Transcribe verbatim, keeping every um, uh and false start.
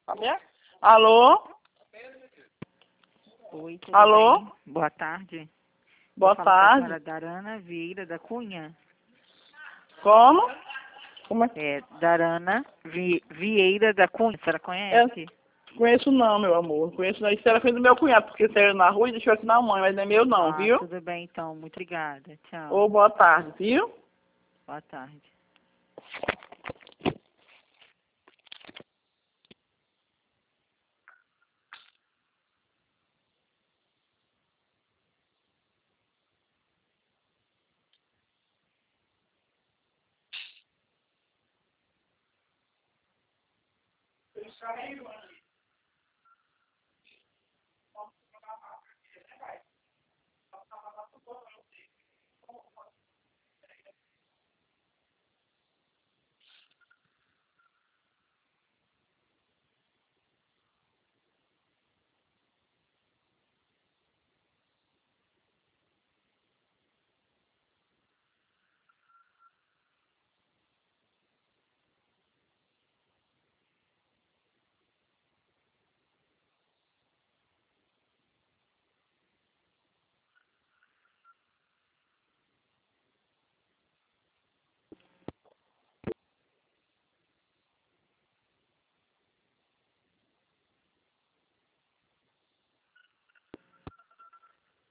Sabia? Alô? Oi, tudo Alô? bem? Boa tarde. Boa Eu falo com a tarde. senhora Darana Vieira da Cunha. Como? Como é que... É, Darana Vi- Vieira da Cunha, a senhora É, conhece? conheço não, meu amor. Conheço não. Isso era coisa do meu cunhado, porque saiu na rua e deixou aqui na mãe, mas não é meu não, Ah, viu? tudo bem então, muito obrigada. Tchau. Ô, boa tarde, viu? Boa tarde. Eles